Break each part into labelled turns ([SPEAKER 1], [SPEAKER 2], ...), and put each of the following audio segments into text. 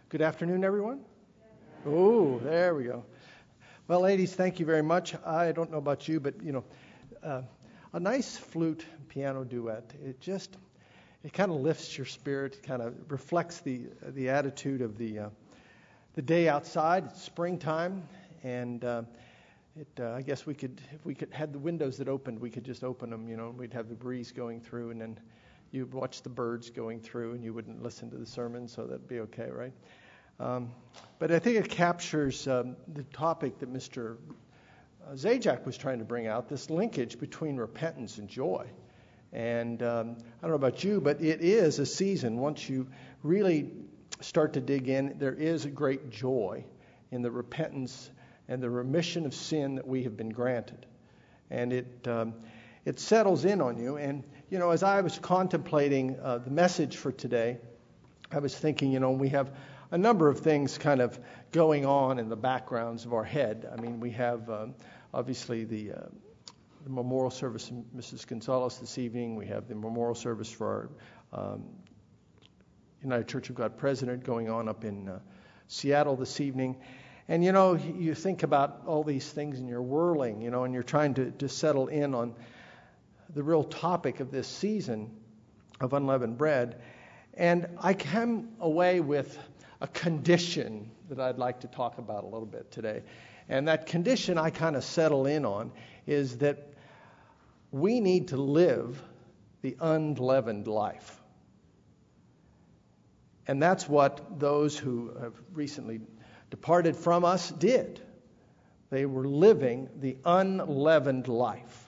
[SPEAKER 1] Good afternoon, everyone. Oh, there we go. Well, ladies, thank you very much. I don't know about you, but, a nice flute piano duet, it kind of lifts your spirit, kind of reflects the attitude of the day outside. It's springtime, and I guess if we could had the windows that opened, we could just open them, we'd have the breeze going through, and then you'd watch the birds going through, and you wouldn't listen to the sermon, so that'd be okay, right? But I think it captures the topic that Mr. Zajac was trying to bring out, this linkage between repentance and joy. And I don't know about you, but it is a season. Once you really start to dig in, there is a great joy in the repentance and the remission of sin that we have been granted. And it settles in on you. And, as I was contemplating the message for today, I was thinking, we have a number of things kind of going on in the backgrounds of our head. I mean, we have obviously the memorial service of Mrs. Gonzalez this evening. We have the memorial service for our United Church of God president going on up in Seattle this evening. And, you think about all these things and you're whirling, and you're trying to settle in on the real topic of this season of unleavened bread. And I came away with a condition that I'd like to talk about a little bit today. And that condition I kind of settle in on is that we need to live the unleavened life. And that's what those who have recently departed from us did. They were living the unleavened life.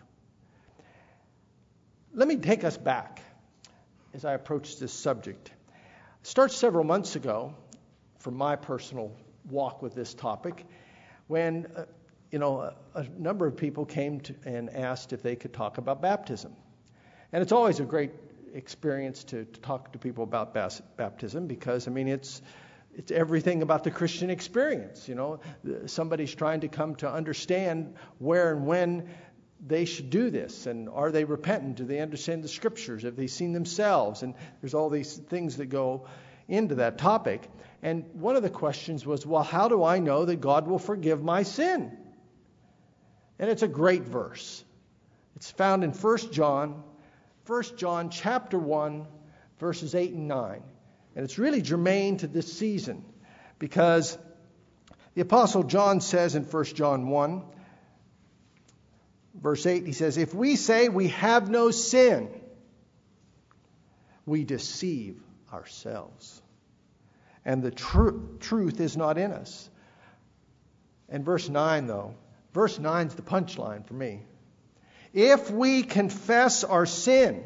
[SPEAKER 1] Let me take us back as I approach this subject. It starts several months ago from my personal walk with this topic when, a number of people came and asked if they could talk about baptism. And it's always a great experience to talk to people about baptism because, it's everything about the Christian experience. Somebody's trying to come to understand where and when they should do this, and are they repentant? Do they understand the Scriptures? Have they seen themselves? And there's all these things that go into that topic. And one of the questions was, well, how do I know that God will forgive my sin? And it's a great verse. It's found in 1 John chapter 1, verses 8 and 9. And it's really germane to this season because the Apostle John says in 1 John 1, verse 8, he says, if we say we have no sin, we deceive ourselves, and the truth is not in us. And verse 9 is the punchline for me. If we confess our sin,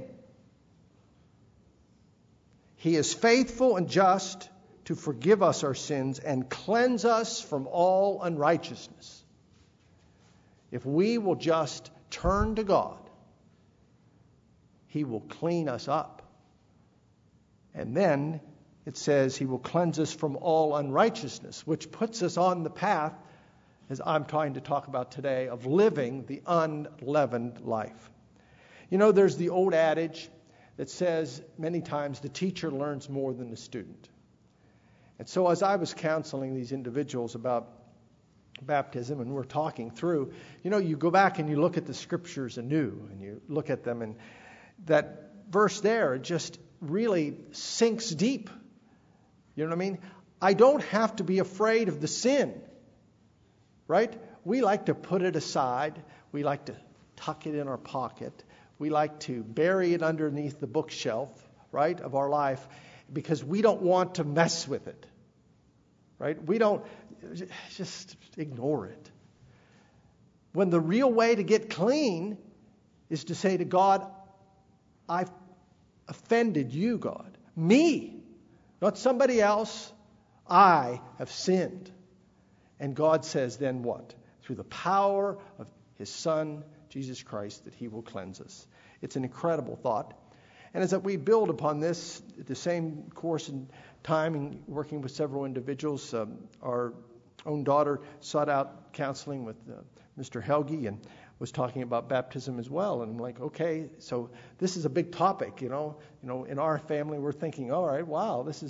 [SPEAKER 1] He is faithful and just to forgive us our sins and cleanse us from all unrighteousness. If we will just turn to God, He will clean us up. And then it says He will cleanse us from all unrighteousness, which puts us on the path, as I'm trying to talk about today, of living the unleavened life. There's the old adage that says many times the teacher learns more than the student. And so as I was counseling these individuals about baptism and we're talking through, you go back and you look at the Scriptures anew and you look at them, and that verse there just really sinks deep. You know what I mean? I don't have to be afraid of the sin, right? We like to put it aside. We like to tuck it in our pocket. We like to bury it underneath the bookshelf, right, of our life because we don't want to mess with it, right? We don't just ignore it. When the real way to get clean is to say to God, I've offended you, God. Me, not somebody else. I have sinned. And God says then what? Through the power of His Son, Jesus Christ, that He will cleanse us. It's an incredible thought. And as we build upon this, the same course and time in working with several individuals, our own daughter sought out counseling with Mr. Helge and was talking about baptism as well. And I'm like, okay, so this is a big topic, in our family we're thinking, all right, wow,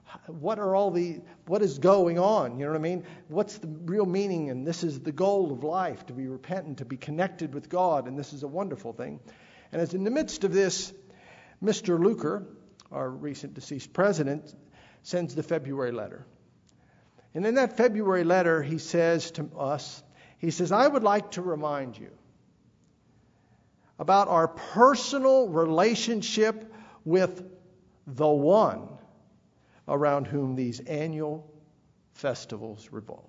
[SPEAKER 1] what is going on? You know what I mean? What's the real meaning? And this is the goal of life, to be repentant, to be connected with God. And this is a wonderful thing. And as in the midst of this, Mr. Luker, our recent deceased president, sends the February letter. And in that February letter, he says to us, he says, I would like to remind you about our personal relationship with the one around whom these annual festivals revolve.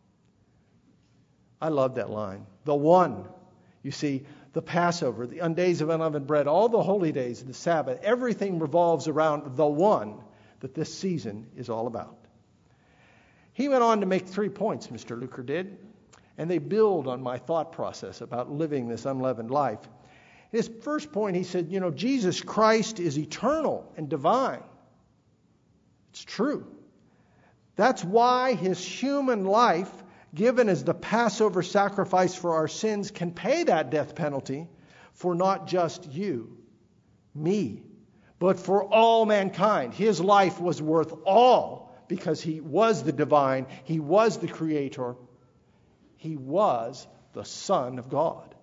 [SPEAKER 1] I love that line. The one. You see, the Passover, the days of unleavened bread, all the holy days, the Sabbath, everything revolves around the one that this season is all about. He went on to make 3 points, Mr. Luker did, and they build on my thought process about living this unleavened life. His first point, he said, Jesus Christ is eternal and divine. It's true. That's why his human life, given as the Passover sacrifice for our sins, can pay that death penalty for not just you, me, but for all mankind. His life was worth all because he was the divine, he was the creator, he was the Son of God.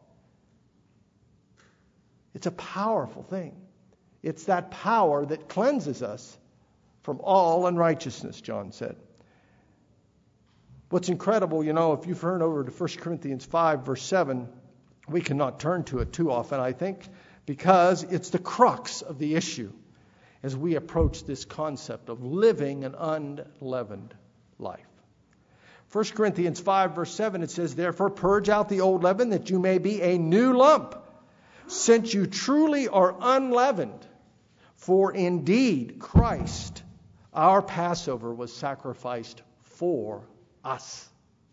[SPEAKER 1] It's a powerful thing. It's that power that cleanses us from all unrighteousness, John said. What's incredible, if you turn over to 1 Corinthians 5, verse 7, we cannot turn to it too often, I think, because it's the crux of the issue as we approach this concept of living an unleavened life. 1 Corinthians 5, verse 7, it says, Therefore purge out the old leaven, that you may be a new lump, since you truly are unleavened. For indeed Christ, our Passover, was sacrificed for us.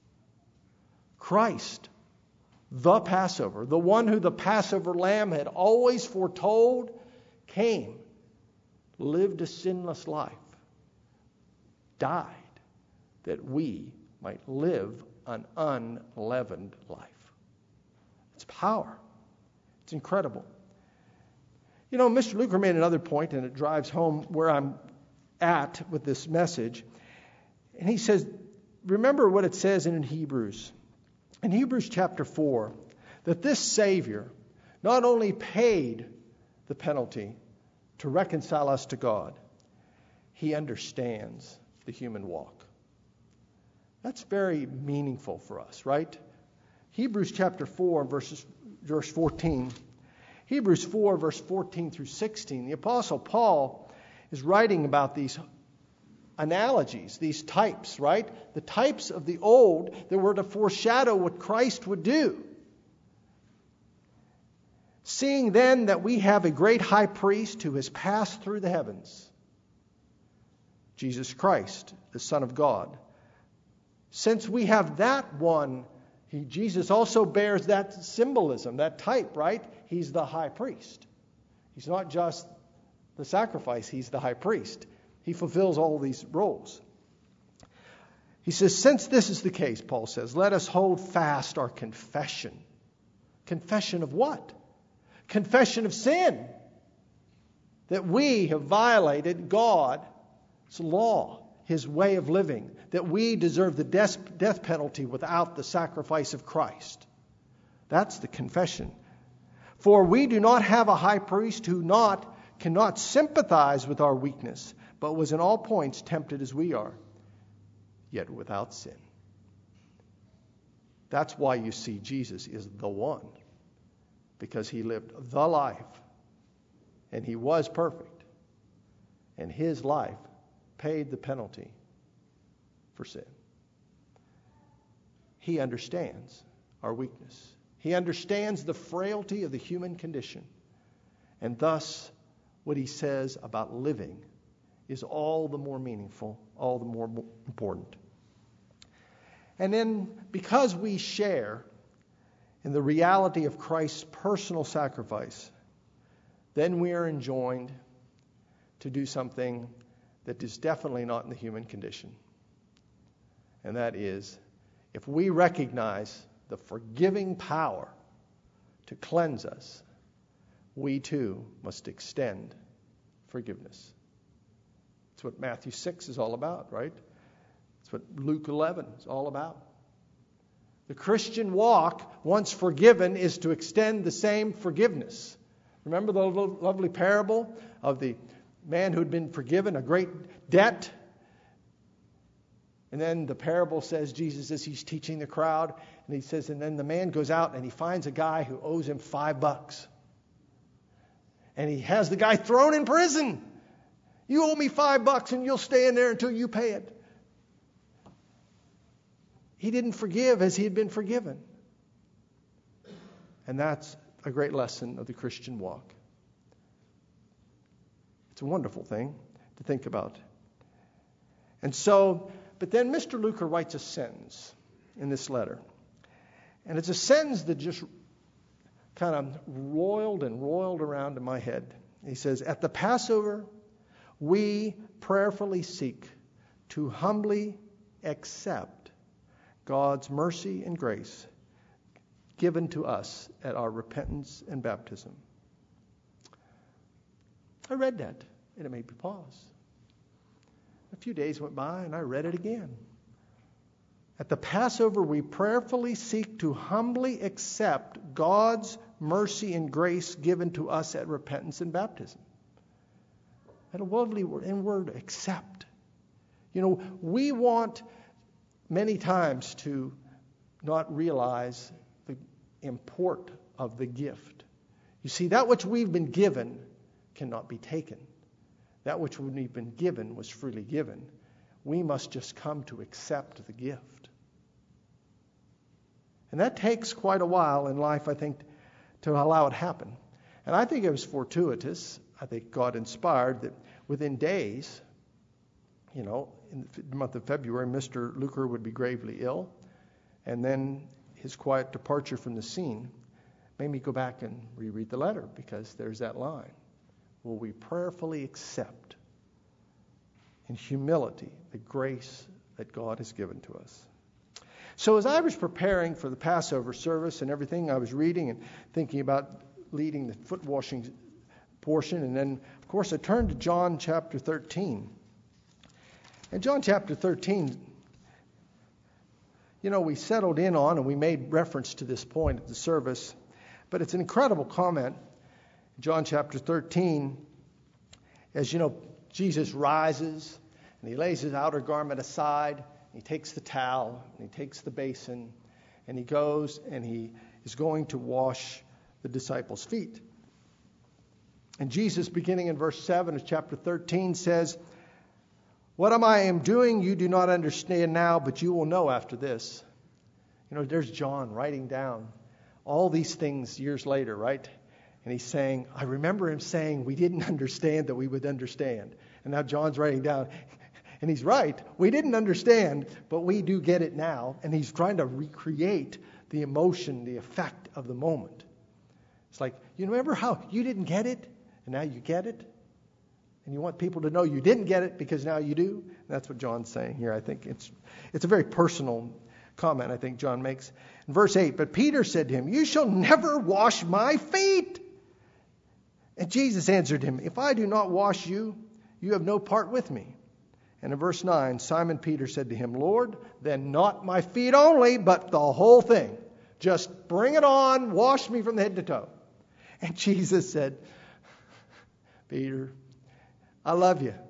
[SPEAKER 1] Christ, the Passover, the one who the Passover lamb had always foretold, came, lived a sinless life, died, that we might live an unleavened life. It's power. It's incredible. Mr. Luker made another point, and it drives home where I'm at with this message. And he says, remember what it says in Hebrews chapter 4, that this Savior not only paid the penalty to reconcile us to God, he understands the human walk. That's very meaningful for us, right? Hebrews chapter 4, verse 14. Hebrews 4, verse 14 through 16. The Apostle Paul is writing about these analogies, these types, right? The types of the old that were to foreshadow what Christ would do. Seeing then that we have a great high priest who has passed through the heavens, Jesus Christ, the Son of God. Since we have that one, Jesus also bears that symbolism, that type, right? He's the high priest. He's not just the sacrifice, he's the high priest. He fulfills all these roles. He says, since this is the case, Paul says, let us hold fast our confession. Confession of what? Confession of sin. That we have violated God's law, his way of living. That we deserve the death penalty without the sacrifice of Christ. That's the confession. For we do not have a high priest who cannot sympathize with our weakness, but was in all points tempted as we are, yet without sin. That's why you see Jesus is the one, because he lived the life, and he was perfect, and his life paid the penalty for sin. He understands our weakness. He understands the frailty of the human condition, and thus what he says about living is all the more meaningful, all the more important. And then, because we share in the reality of Christ's personal sacrifice, then we are enjoined to do something that is definitely not in the human condition. And that is, if we recognize the forgiving power to cleanse us, we too must extend forgiveness. That's what Matthew 6 is all about, right? That's what Luke 11 is all about. The Christian walk, once forgiven, is to extend the same forgiveness. Remember the lovely parable of the man who had been forgiven a great debt? And then the parable says, Jesus, as he's teaching the crowd, and he says, and then the man goes out and he finds a guy who owes him $5. And he has the guy thrown in prison. You owe me $5 and you'll stay in there until you pay it. He didn't forgive as he had been forgiven. And that's a great lesson of the Christian walk. It's a wonderful thing to think about. And so, but then Mr. Luker writes a sentence in this letter. And it's a sentence that just kind of roiled around in my head. He says, at the Passover, we prayerfully seek to humbly accept God's mercy and grace given to us at our repentance and baptism. I read that, and it made me pause. A few days went by, and I read it again. At the Passover, we prayerfully seek to humbly accept God's mercy and grace given to us at repentance and baptism. And a lovely word, accept. You know, we want many times to not realize the import of the gift. You see, that which we've been given cannot be taken. That which we've been given was freely given. We must just come to accept the gift. And that takes quite a while in life, I think, to allow it happen. And I think it was fortuitous. I think God inspired that within days, in the month of February, Mr. Luker would be gravely ill. And then his quiet departure from the scene made me go back and reread the letter, because there's that line. Will we prayerfully accept in humility the grace that God has given to us? So as I was preparing for the Passover service and everything, I was reading and thinking about leading the foot washing portion. And then, of course, I turned to John chapter 13. And John chapter 13, we settled in on and we made reference to this point at the service. But it's an incredible comment. John chapter 13, as you know, Jesus rises and he lays his outer garment aside. He takes the towel and he takes the basin and he goes and he is going to wash the disciples' feet. And Jesus, beginning in verse 7 of chapter 13, says, "What I am doing you do not understand now, but you will know after this." There's John writing down all these things years later, right? And he's saying, I remember him saying we didn't understand that we would understand. And now John's writing down, and he's right. We didn't understand, but we do get it now. And he's trying to recreate the emotion, the effect of the moment. It's like, you remember how you didn't get it, and now you get it? And you want people to know you didn't get it because now you do? And that's what John's saying here. I think it's a very personal comment I think John makes. In verse 8, but Peter said to him, "You shall never wash my feet." And Jesus answered him, "If I do not wash you, you have no part with me." And in verse 9, Simon Peter said to him, "Lord, then not my feet only, but the whole thing. Just bring it on, wash me from head to toe." And Jesus said, "Peter, I love you."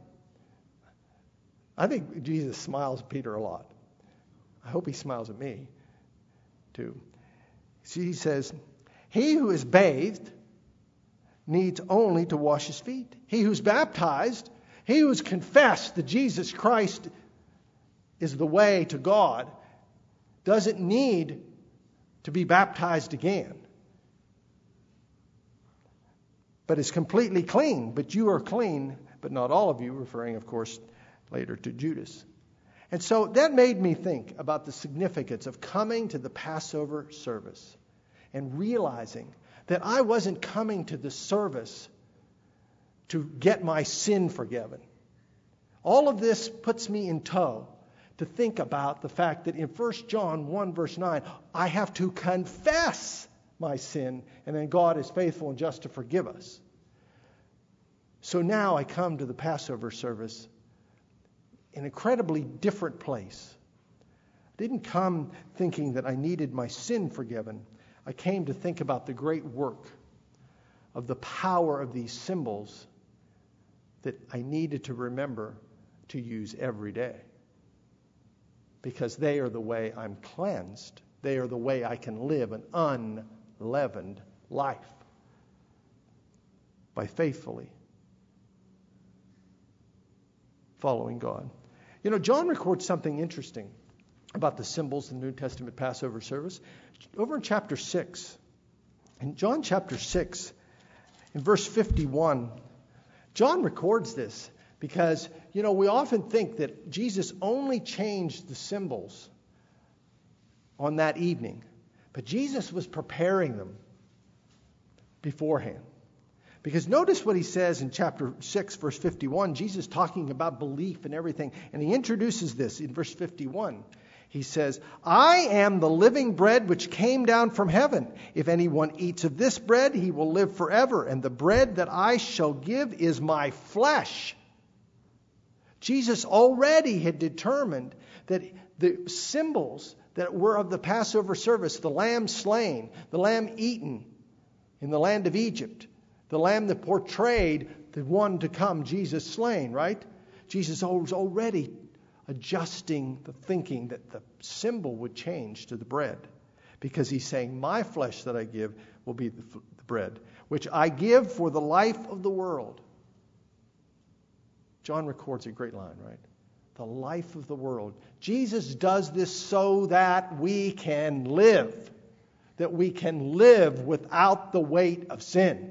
[SPEAKER 1] I think Jesus smiles at Peter a lot. I hope he smiles at me too. See, he says, "He who is bathed needs only to wash his feet. He who's baptized, he who's confessed that Jesus Christ is the way to God, doesn't need to be baptized again, but is completely clean. But you are clean, but not all of you," referring, of course, later to Judas. And so that made me think about the significance of coming to the Passover service and realizing that I wasn't coming to the service to get my sin forgiven. All of this puts me in tow to think about the fact that in 1 John 1 verse 9, I have to confess my sin, and then God is faithful and just to forgive us. So now I come to the Passover service an incredibly different place. I didn't come thinking that I needed my sin forgiven. I came to think about the great work of the power of these symbols that I needed to remember to use every day. Because they are the way I'm cleansed. They are the way I can live an unleavened life by faithfully following God. You know, John records something interesting about the symbols in the New Testament Passover service. Over in chapter 6, in John chapter 6, in verse 51, John records this because, you know, we often think that Jesus only changed the symbols on that evening, but Jesus was preparing them beforehand. Because notice what he says in chapter 6, verse 51. Jesus talking about belief and everything. And he introduces this in verse 51. He says, I am the living bread which came down from heaven. If anyone eats of this bread, he will live forever. And the bread that I shall give is my flesh. Jesus already had determined that the symbols that were of the Passover service, the lamb slain, the lamb eaten in the land of Egypt, the lamb that portrayed the one to come, Jesus slain, right? Jesus was already adjusting the thinking that the symbol would change to the bread. Because he's saying, my flesh that I give will be the bread, which I give for the life of the world. John records a great line, right? The life of the world. Jesus does this so that we can live. That we can live without the weight of sin.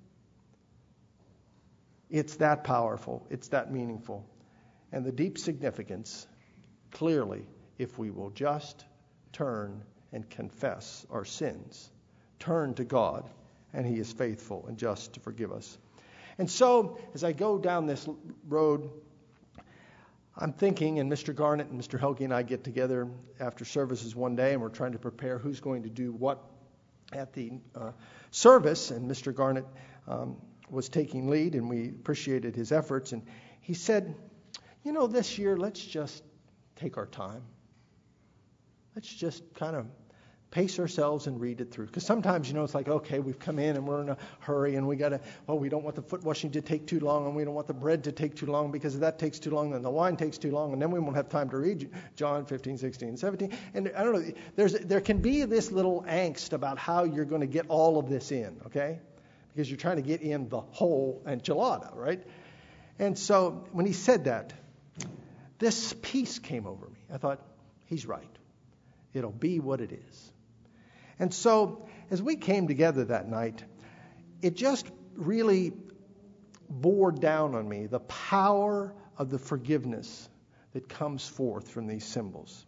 [SPEAKER 1] It's that powerful. It's that meaningful. And the deep significance, clearly, if we will just turn and confess our sins, turn to God, and He is faithful and just to forgive us. And so, as I go down this road, I'm thinking, and Mr. Garnett and Mr. Helge and I get together after services one day, and we're trying to prepare who's going to do what at the service. And Mr. Garnett was taking lead, and we appreciated his efforts. And he said, you know, this year, let's just take our time. Let's just kind of pace ourselves and read it through. Because sometimes, you know, it's like, okay, we've come in and we're in a hurry and we don't want the foot washing to take too long, and we don't want the bread to take too long, because if that takes too long, then the wine takes too long, and then we won't have time to read John 15, 16, 17. And I don't know, there can be this little angst about how you're going to get all of this in, okay? Because you're trying to get in the whole enchilada, right? And so when he said that, this peace came over me. I thought, he's right. It'll be what it is. And so as we came together that night, it just really bore down on me the power of the forgiveness that comes forth from these symbols.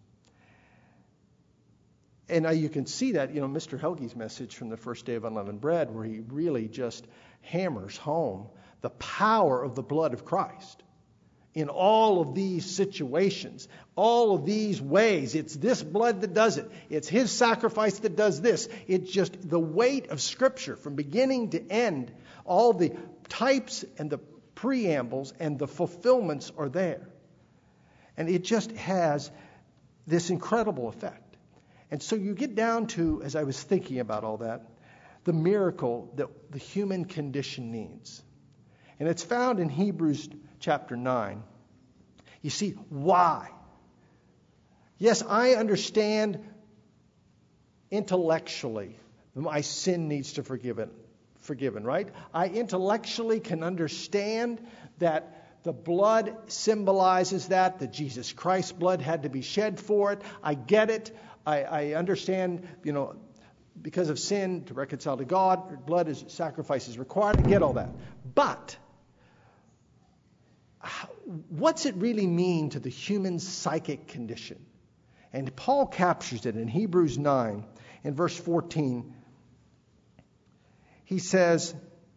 [SPEAKER 1] And you can see that, you know, Mr. Helge's message from the first day of unleavened bread, where he really just hammers home the power of the blood of Christ. In all of these situations, all of these ways, it's this blood that does it. It's His sacrifice that does this. It's just the weight of Scripture from beginning to end. All the types and the preambles and the fulfillments are there. And it just has this incredible effect. And so you get down to, as I was thinking about all that, the miracle that the human condition needs. And it's found in Hebrews chapter 9. You see, why? Yes, I understand intellectually that my sin needs to forgiven, right? I intellectually can understand that the blood symbolizes that Jesus Christ's blood had to be shed for it. I get it. I understand, you know, because of sin, to reconcile to God, blood is sacrifice is required. I get all that. But what's it really mean to the human psychic condition? And Paul captures it in Hebrews 9, in verse 14. He says,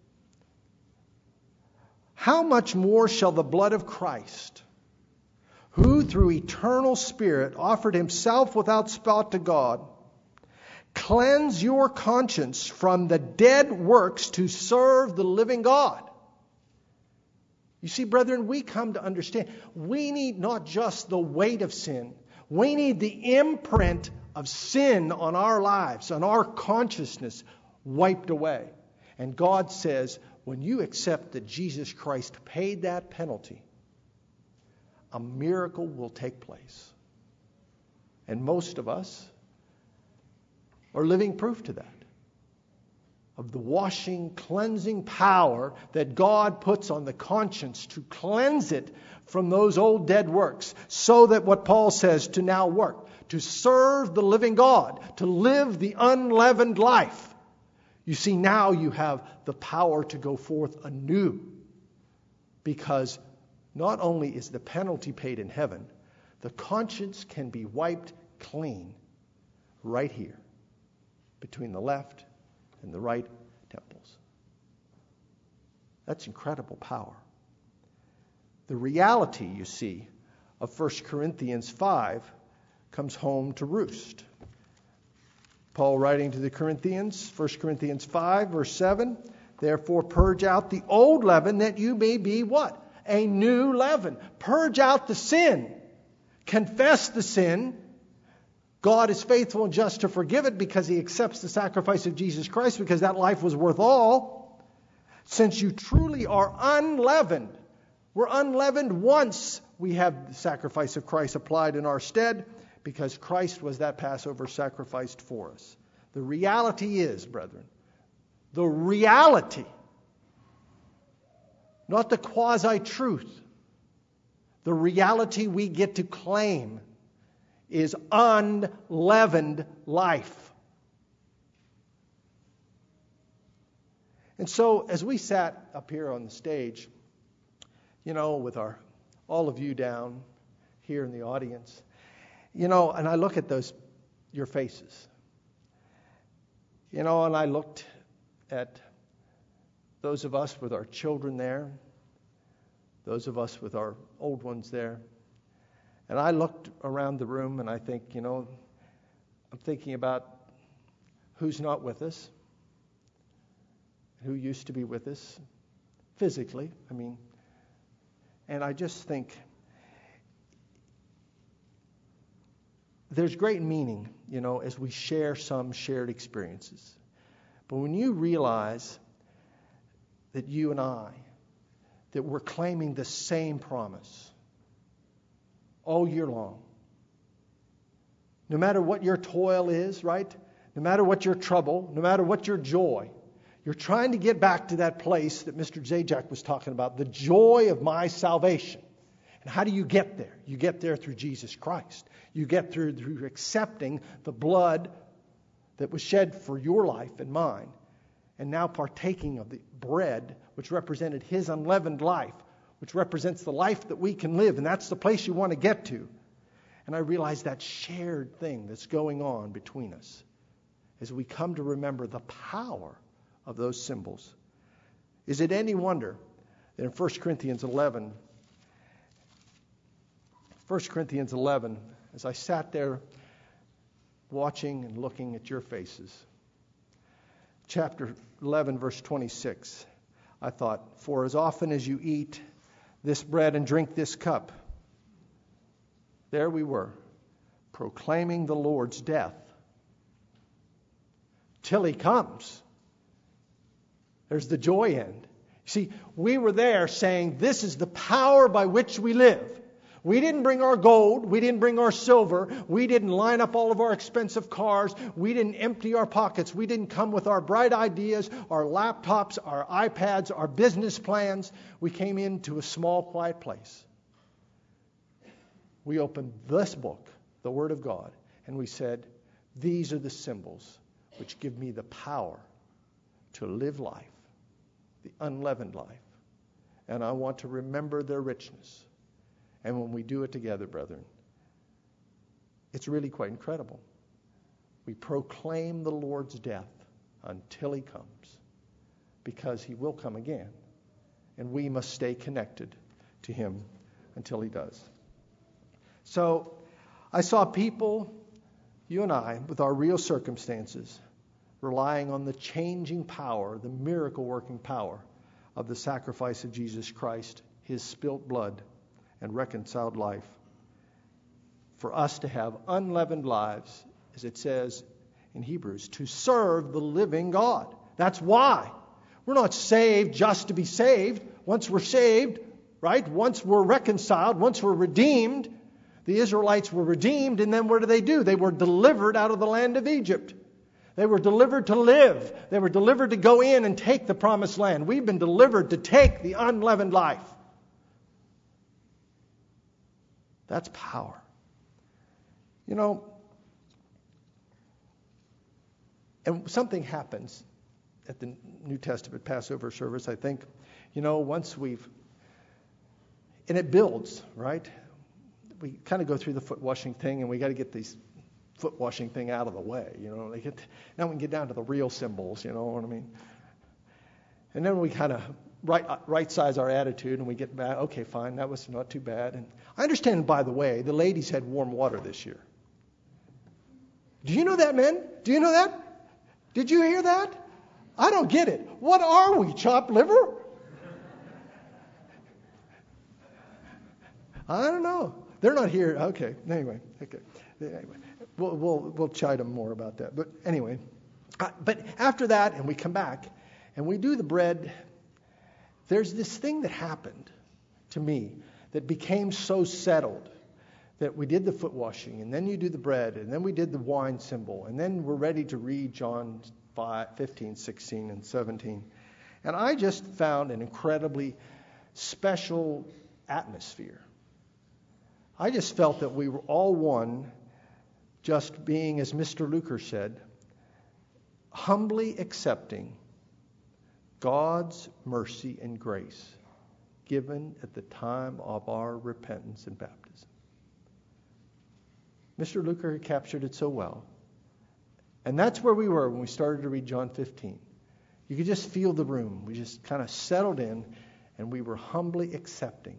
[SPEAKER 1] how much more shall the blood of Christ, who through eternal Spirit offered Himself without spot to God, cleanse your conscience from the dead works to serve the living God? You see, brethren, we come to understand we need not just the weight of sin. We need the imprint of sin on our lives, on our consciousness, wiped away. And God says, when you accept that Jesus Christ paid that penalty, a miracle will take place. And most of us are living proof to that. Of the washing, cleansing power that God puts on the conscience to cleanse it from those old dead works, so that what Paul says to now work, to serve the living God, to live the unleavened life. You see, now you have the power to go forth anew, because not only is the penalty paid in heaven, the conscience can be wiped clean right here between the left and the right temples. That's incredible power. The reality, you see, of 1 Corinthians 5 comes home to roost. Paul writing to the Corinthians, 1 Corinthians 5, verse 7, therefore purge out the old leaven that you may be what? A new leaven. Purge out the sin. Confess the sin. God is faithful and just to forgive it because He accepts the sacrifice of Jesus Christ, because that life was worth all. Since you truly are unleavened. We're unleavened once we have the sacrifice of Christ applied in our stead, because Christ was that Passover sacrificed for us. The reality is, brethren, the reality, not the quasi-truth, the reality we get to claim is unleavened life. And so as we sat up here on the stage, with all of you down here in the audience, and I look at your faces, and I looked at those of us with our children there, those of us with our old ones there. And I looked around the room and I think, I'm thinking about who's not with us, who used to be with us physically. And I just think there's great meaning, as we share some shared experiences. But when you realize that you and I, that we're claiming the same promise all year long. No matter what your toil is, right? No matter what your trouble, no matter what your joy, you're trying to get back to that place that Mr. Zajac was talking about, the joy of my salvation. And how do you get there? You get there through Jesus Christ. You get through accepting the blood that was shed for your life and mine, and now partaking of the bread which represented His unleavened life, which represents the life that we can live, and that's the place you want to get to. And I realize that shared thing that's going on between us as we come to remember the power of those symbols. Is it any wonder that in 1 Corinthians 11, as I sat there watching and looking at your faces, chapter 11, verse 26, I thought, for as often as you eat this bread and drink this cup, there we were, proclaiming the Lord's death till He comes. There's the joy end. See, we were there saying, this is the power by which we live. We didn't bring our gold. We didn't bring our silver. We didn't line up all of our expensive cars. We didn't empty our pockets. We didn't come with our bright ideas, our laptops, our iPads, our business plans. We came into a small, quiet place. We opened this book, the Word of God, and we said, these are the symbols which give me the power to live life, the unleavened life. And I want to remember their richness. And when we do it together, brethren, it's really quite incredible. We proclaim the Lord's death until He comes, because He will come again. And we must stay connected to Him until He does. So I saw people, you and I, with our real circumstances, relying on the changing power, the miracle-working power of the sacrifice of Jesus Christ, his spilt blood and reconciled life for us to have unleavened lives, as it says in Hebrews, to serve the living God. That's why. We're not saved just to be saved. Once we're saved, right? Once we're reconciled, once we're redeemed, the Israelites were redeemed, and then what do? They were delivered out of the land of Egypt. They were delivered to live. They were delivered to go in and take the promised land. We've been delivered to take the unleavened life. That's power. You know, and something happens at the New Testament Passover service, I think. You know, once and it builds, right? We kind of go through the foot washing thing, and we got to get these foot washing thing out of the way. You know, now we can get down to the real symbols. You know what I mean? And then we kind of right size our attitude, and we get back. Okay, fine, that was not too bad. And I understand, by the way, the ladies had warm water this year. Do you know that, men? Do you know that? Did you hear that? I don't get it. What are we, chopped liver? I don't know. They're not here. Okay. Anyway. We'll chide them more about that. But anyway. But after that, and we come back, and we do the bread, there's this thing that happened to me that became so settled that we did the foot washing, and then you do the bread, and then we did the wine symbol, and then we're ready to read John 15, 16, and 17. And I just found an incredibly special atmosphere. I just felt that we were all one, just being, as Mr. Luker said, humbly accepting God's mercy and grace given at the time of our repentance and baptism. Mr. Luker captured it so well. And that's where we were when we started to read John 15. You could just feel the room. We just kind of settled in, and we were humbly accepting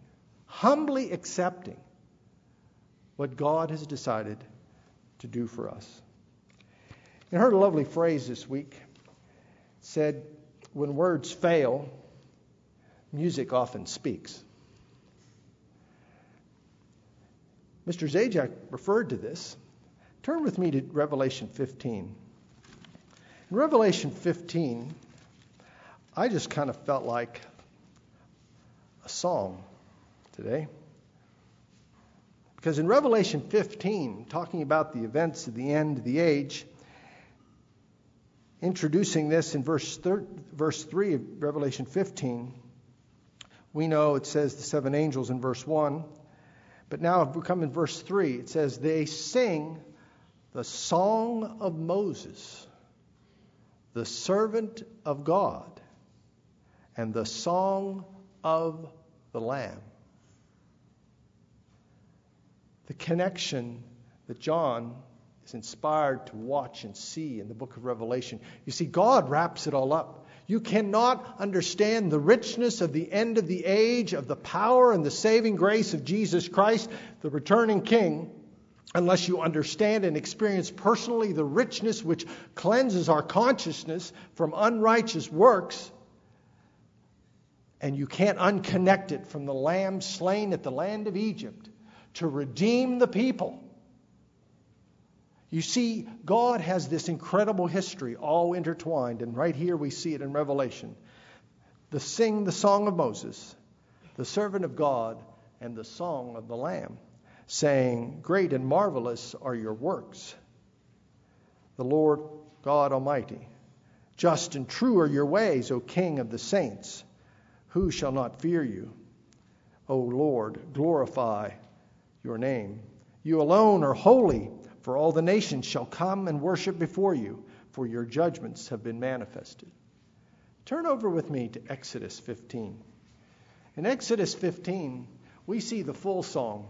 [SPEAKER 1] what God has decided to do for us. I heard a lovely phrase this week. It said, when words fail, music often speaks. Mr. Zajac referred to this. Turn with me to Revelation 15. In Revelation 15, I just kind of felt like a song today. Because in Revelation 15, talking about the events of the end of the age, introducing this in verse 3 of Revelation 15, we know it says the seven angels in verse 1. But now if we come in verse 3, it says, they sing the song of Moses, the servant of God, and the song of the Lamb. The connection that John is inspired to watch and see in the book of Revelation. You see, God wraps it all up. You cannot understand the richness of the end of the age, of the power and the saving grace of Jesus Christ, the returning King, unless you understand and experience personally the richness which cleanses our consciousness from unrighteous works. And you can't unconnect it from the Lamb slain at the land of Egypt to redeem the people. You see, God has this incredible history all intertwined, and right here we see it in Revelation. Sing the song of Moses, the servant of God, and the song of the Lamb, saying, great and marvelous are your works, the Lord God Almighty. Just and true are your ways, O King of the saints. Who shall not fear you? O Lord, glorify your name. You alone are holy. For all the nations shall come and worship before you, for your judgments have been manifested. Turn over with me to Exodus 15. In Exodus 15, we see the full song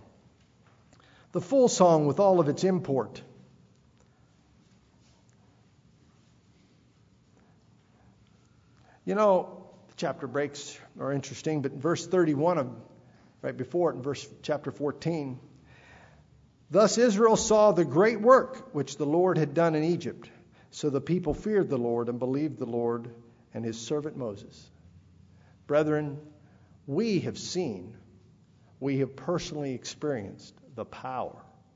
[SPEAKER 1] with all of its import. You know, the chapter breaks are interesting, but in verse 31, right before it, in chapter 14, thus Israel saw the great work which the Lord had done in Egypt. So the people feared the Lord and believed the Lord and his servant Moses. Brethren, We have seen, we have personally experienced the power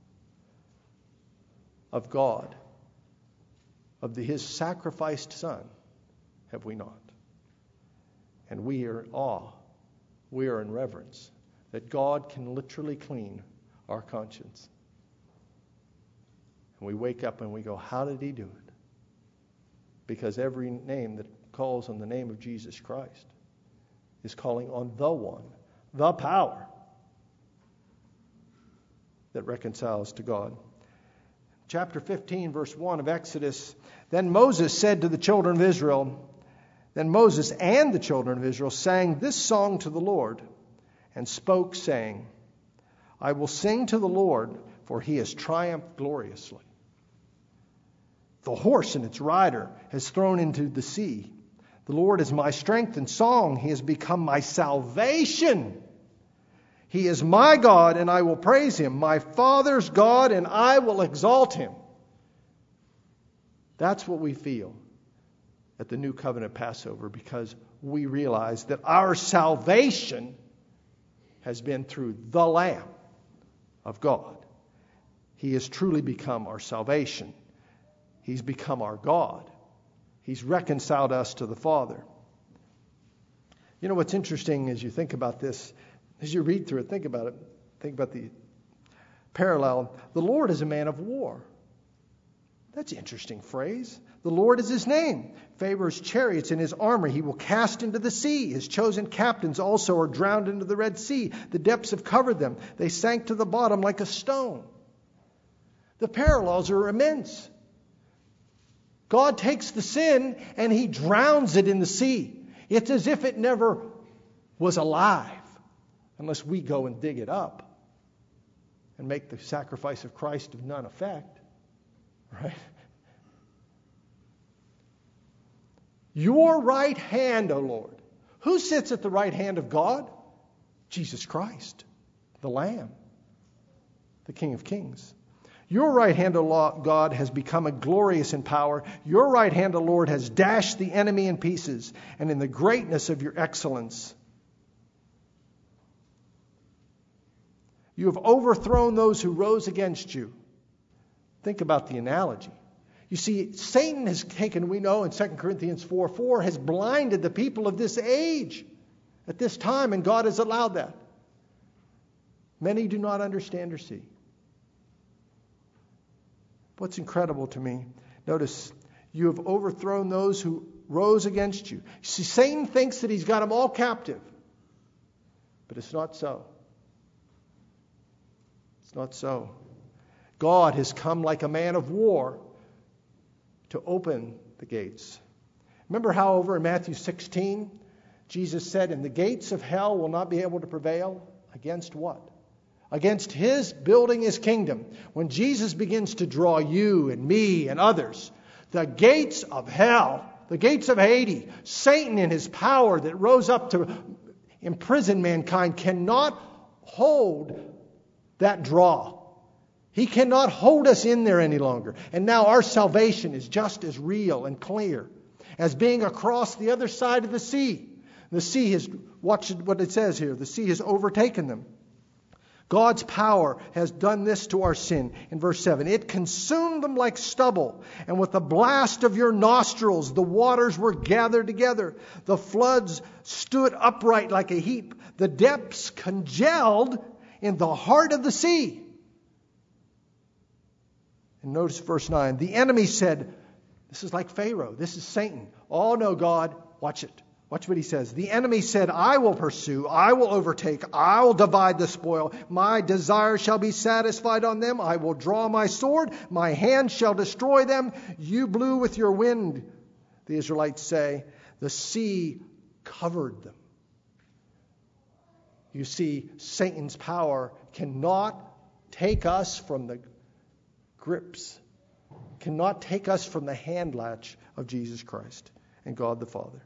[SPEAKER 1] of God, of His sacrificed Son, have we not? And we are in awe, we are in reverence that God can literally clean our conscience. And we wake up and we go, how did He do it? Because every name that calls on the name of Jesus Christ is calling on the one, the power that reconciles to God. Chapter 15, verse 1 of Exodus, Then Moses and the children of Israel sang this song to the Lord, and spoke, saying, I will sing to the Lord, for He has triumphed gloriously. The horse and its rider has thrown into the sea. The Lord is my strength and song. He has become my salvation. He is my God, and I will praise Him, my Father's God, and I will exalt Him. That's what we feel at the New Covenant Passover, because we realize that our salvation has been through the Lamb of God. He has truly become our salvation. He's become our God. He's reconciled us to the Father. You know what's interesting as you think about this, as you read through it, think about it. Think about the parallel. The Lord is a man of war. That's an interesting phrase. The Lord is His name. Favors chariots in His armor. He will cast into the sea. His chosen captains also are drowned into the Red Sea. The depths have covered them. They sank to the bottom like a stone. The parallels are immense. God takes the sin and He drowns it in the sea. It's as if it never was alive, unless we go and dig it up and make the sacrifice of Christ of none effect. Right? Your right hand, O Lord. Who sits at the right hand of God? Jesus Christ, the Lamb, the King of Kings. Your right hand, O God, has become a glorious in power. Your right hand, O Lord, has dashed the enemy in pieces, and in the greatness of your excellence, you have overthrown those who rose against you. Think about the analogy. You see, Satan has taken, we know in 2 Corinthians 4:4, has blinded the people of this age at this time, and God has allowed that. Many do not understand or see. What's incredible to me, notice, you have overthrown those who rose against you. See, Satan thinks that he's got them all captive, but it's not so. It's not so. God has come like a man of war to open the gates. Remember how over in Matthew 16, Jesus said, and the gates of hell will not be able to prevail against what? Against His building His kingdom. When Jesus begins to draw you and me and others, the gates of hell, the gates of Hades, Satan in his power that rose up to imprison mankind cannot hold that draw. He cannot hold us in there any longer. And now our salvation is just as real and clear as being across the other side of the sea. The sea has, watch what it says here, the sea has overtaken them. God's power has done this to our sin. In verse 7, it consumed them like stubble, and with the blast of your nostrils the waters were gathered together. The floods stood upright like a heap. The depths congealed in the heart of the sea. And notice verse 9. The enemy said, this is like Pharaoh. This is Satan. Oh no, God. Watch it. Watch what he says. The enemy said, I will pursue, I will overtake, I will divide the spoil. My desire shall be satisfied on them. I will draw my sword. My hand shall destroy them. You blew with your wind, the Israelites say. The sea covered them. You see, Satan's power cannot take us from the grips, cannot take us from the hand latch of Jesus Christ and God the Father.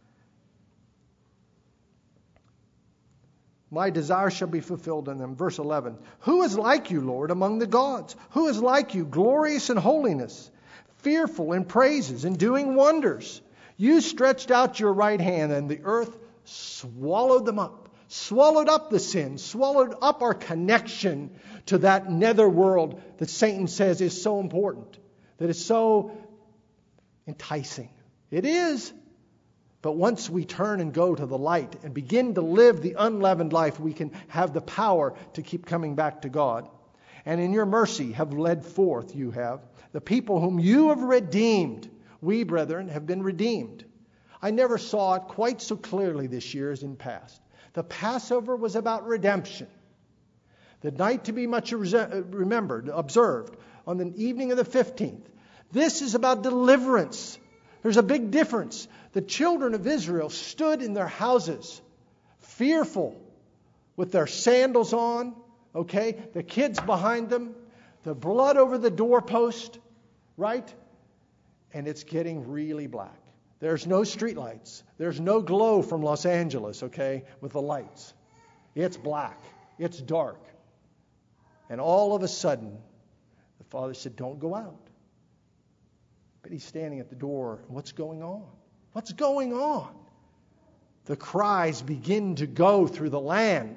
[SPEAKER 1] My desire shall be fulfilled in them. Verse 11. Who is like you, Lord, among the gods? Who is like you, glorious in holiness, fearful in praises, and doing wonders? You stretched out your right hand, and the earth swallowed them up. swallowed up the sin, swallowed up our connection to that nether world that Satan says is so important, that is so enticing. It is. But once we turn and go to the light and begin to live the unleavened life, we can have the power to keep coming back to God. And in your mercy have led forth, you have, the people whom you have redeemed. We, brethren, have been redeemed. I never saw it quite so clearly this year as in past. The Passover was about redemption. The night to be much remembered, observed, on the evening of the 15th. This is about deliverance. There's a big difference. The children of Israel stood in their houses, fearful, with their sandals on, okay? The kids behind them, the blood over the doorpost, right? And it's getting really black. There's no street lights. There's no glow from Los Angeles, okay, with the lights. It's black. It's dark. And all of a sudden, the father said, don't go out. But he's standing at the door. What's going on? What's going on? The cries begin to go through the land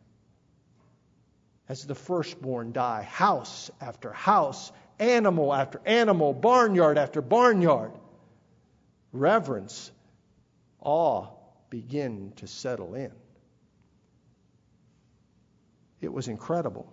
[SPEAKER 1] as the firstborn die. House after house, animal after animal, barnyard after barnyard. Reverence, awe begin to settle in. It was incredible.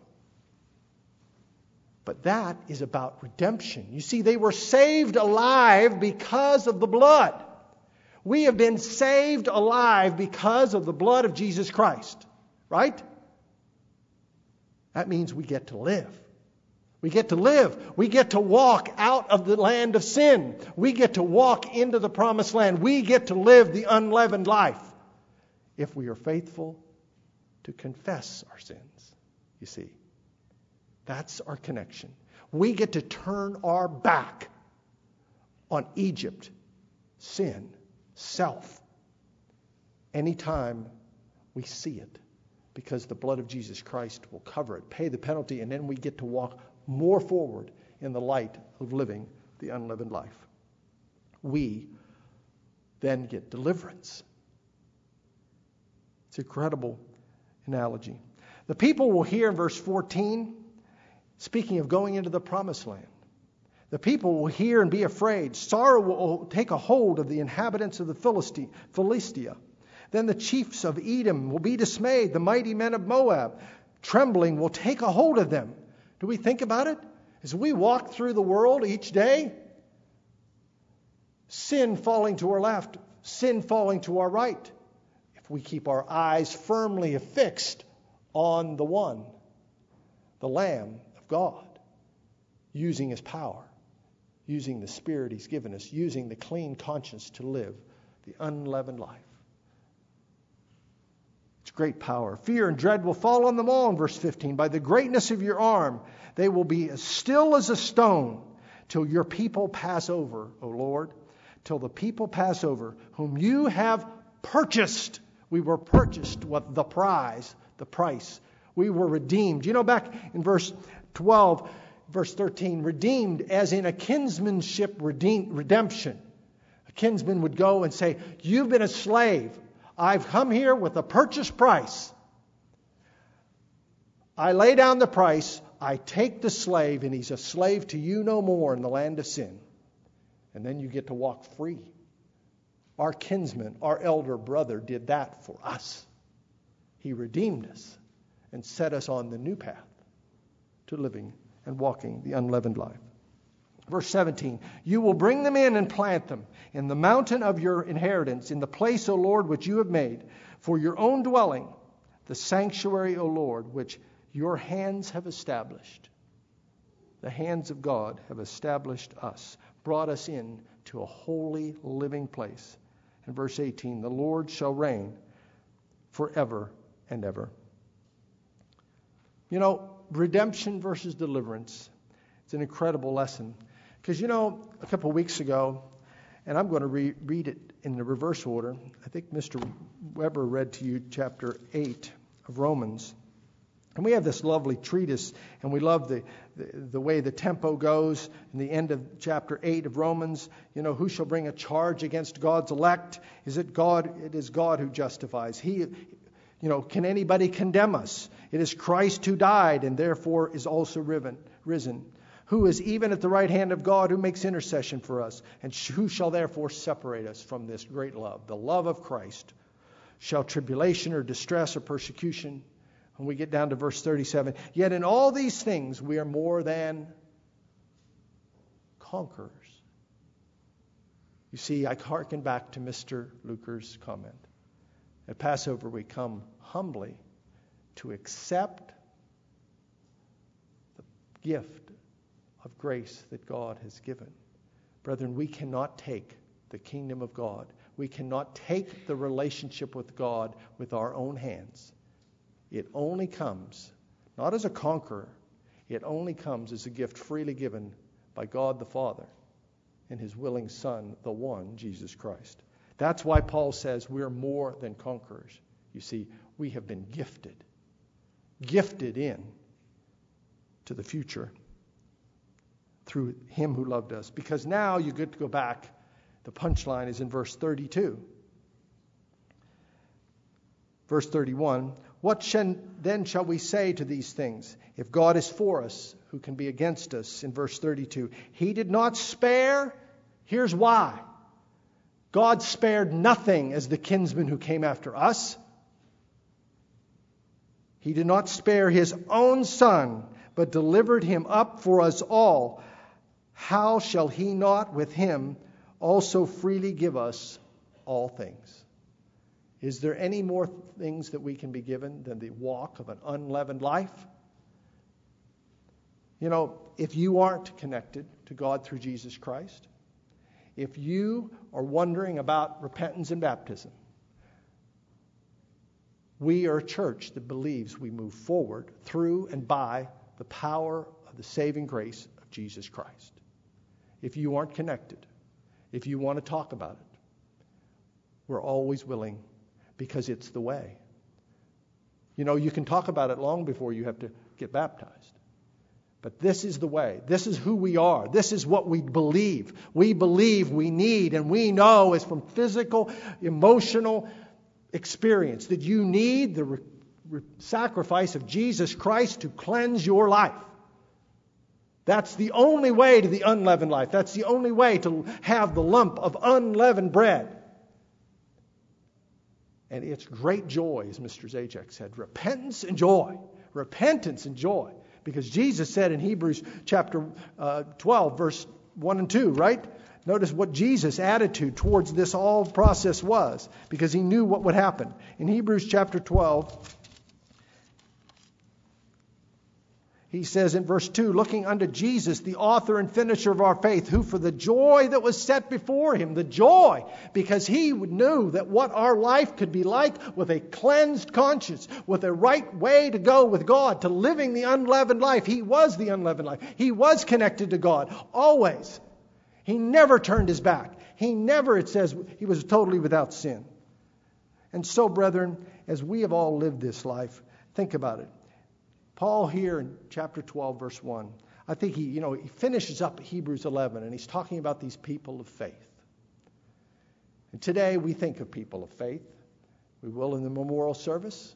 [SPEAKER 1] But that is about redemption. You see, they were saved alive because of the blood. We have been saved alive because of the blood of Jesus Christ. Right? That means we get to live. We get to live. We get to walk out of the land of sin. We get to walk into the promised land. We get to live the unleavened life if we are faithful to confess our sins. You see, that's our connection. We get to turn our back on Egypt, sin, self, anytime we see it, because the blood of Jesus Christ will cover it, pay the penalty, and then we get to walk more forward in the light of living the unleavened life. We then get deliverance. It's an incredible analogy. The people will hear in verse 14, speaking of going into the promised land, the people will hear and be afraid. Sorrow will take a hold of the inhabitants of the Philistia. Then the chiefs of Edom will be dismayed. The mighty men of Moab, trembling, will take a hold of them. Do we think about it? As we walk through the world each day, sin falling to our left, sin falling to our right. If we keep our eyes firmly affixed on the one, the Lamb of God, using His power, using the Spirit He's given us, using the clean conscience to live the unleavened life. It's great power. Fear and dread will fall on them all in verse 15. By the greatness of your arm, they will be as still as a stone till your people pass over, O Lord, till the people pass over, whom you have purchased. We were purchased with the prize, the price. We were redeemed. You know, back in verse 12, verse 13, redeemed as in a kinsmanship redemption. A kinsman would go and say, you've been a slave. I've come here with a purchase price. I lay down the price. I take the slave, and he's a slave to you no more in the land of sin. And then you get to walk free. Our kinsman, our elder brother, did that for us. He redeemed us and set us on the new path to living and walking the unleavened life. Verse 17, you will bring them in and plant them in the mountain of your inheritance, in the place, O Lord, which you have made, for your own dwelling, the sanctuary, O Lord, which your hands have established. The hands of God have established us, brought us in to a holy living place. And verse 18, the Lord shall reign forever and ever. You know, redemption versus deliverance. It's an incredible lesson. Because, you know, a couple of weeks ago, and I'm going to read it in the reverse order. I think Mr. Weber read to you chapter 8 of Romans. And we have this lovely treatise, and we love the way the tempo goes in the end of chapter 8 of Romans. You know, who shall bring a charge against God's elect? Is it God? It is God who justifies. Can anybody condemn us? It is Christ who died and therefore is also risen, who is even at the right hand of God, who makes intercession for us. And who shall therefore separate us from this great love? The love of Christ. Shall tribulation or distress or persecution? When we get down to verse 37, yet in all these things we are more than conquerors. You see, I hearken back to Mr. Luker's comment. At Passover we come humbly to accept the gift of grace that God has given. Brethren, we cannot take the kingdom of God. We cannot take the relationship with God with our own hands. It only comes, not as a conqueror, it only comes as a gift freely given by God the Father and His willing Son, the one, Jesus Christ. That's why Paul says we're more than conquerors. You see, we have been gifted in to the future through Him who loved us. Because now you get to go back. The punchline is in verse 32. Verse 31, what then shall we say to these things? If God is for us, who can be against us? In verse 32, He did not spare. Here's why. God spared nothing as the kinsman who came after us. He did not spare His own Son, but delivered Him up for us all. How shall He not with Him also freely give us all things? Is there any more things that we can be given than the walk of an unleavened life? If you aren't connected to God through Jesus Christ, if you are wondering about repentance and baptism, we are a church that believes we move forward through and by the power of the saving grace of Jesus Christ. If you aren't connected, if you want to talk about it, we're always willing, because it's the way. You can talk about it long before you have to get baptized. But this is the way. This is who we are. This is what we believe. We believe we need, and we know is from physical, emotional experience that you need the sacrifice of Jesus Christ to cleanse your life. That's the only way to the unleavened life. That's the only way to have the lump of unleavened bread. And it's great joy, as Mr. Zajac said. Repentance and joy. Repentance and joy. Because Jesus said in Hebrews chapter 12, verse 1 and 2, right? Notice what Jesus' attitude towards this all process was. Because He knew what would happen. In Hebrews chapter 12, He says in verse 2, looking unto Jesus, the author and finisher of our faith, who for the joy that was set before Him, the joy, because He knew that what our life could be like with a cleansed conscience, with a right way to go with God, to living the unleavened life. He was the unleavened life. He was connected to God, always. He never turned His back. He never, it says, He was totally without sin. And so, brethren, as we have all lived this life, think about it. Paul here in chapter 12, verse 1, I think he finishes up Hebrews 11, and he's talking about these people of faith. And today we think of people of faith. We will in the memorial service.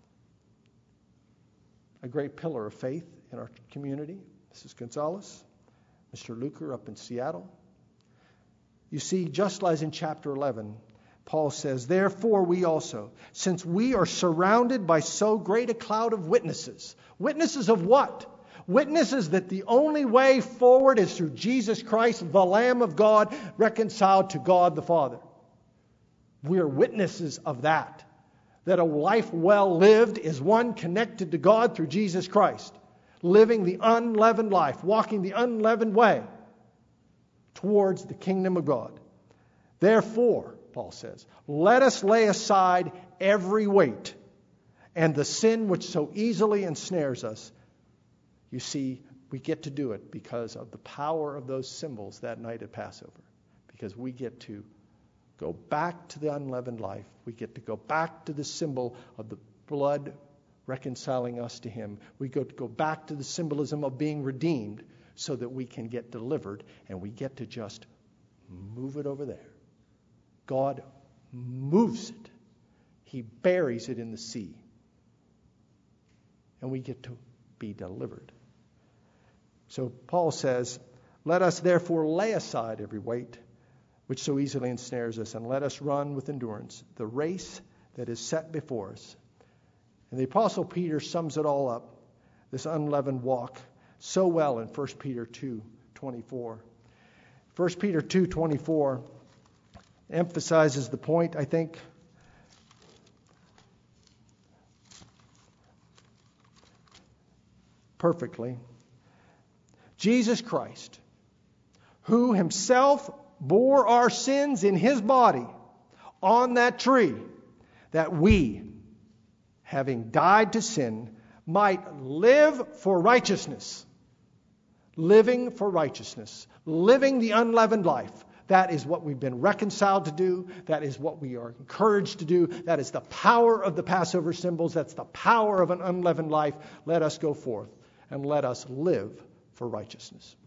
[SPEAKER 1] A great pillar of faith in our community, Mrs. Gonzalez, Mr. Luker up in Seattle. You see, just as in chapter 11, Paul says, therefore we also, since we are surrounded by so great a cloud of witnesses. Witnesses of what? Witnesses that the only way forward is through Jesus Christ, the Lamb of God, reconciled to God the Father. We are witnesses of that. That a life well lived is one connected to God through Jesus Christ. Living the unleavened life, walking the unleavened way towards the kingdom of God. Therefore, Paul says, let us lay aside every weight and the sin which so easily ensnares us. You see, we get to do it because of the power of those symbols that night at Passover. Because we get to go back to the unleavened life. We get to go back to the symbol of the blood reconciling us to Him. We go back to the symbolism of being redeemed so that we can get delivered, and we get to just move it over there. God moves it He buries it in the sea. And we get to be delivered. So Paul says, let us therefore lay aside every weight which so easily ensnares us, and let us run with endurance the race that is set before us. And the Apostle Peter sums it all up, this unleavened walk, so well in 1 Peter 2:24. 1 Peter 2:24 emphasizes the point, I think, perfectly. Jesus Christ, who himself bore our sins in his body on that tree, that we, having died to sin, might live for righteousness. Living for righteousness. Living the unleavened life. That is what we've been reconciled to do. That is what we are encouraged to do. That is the power of the Passover symbols. That's the power of an unleavened life. Let us go forth and let us live for righteousness.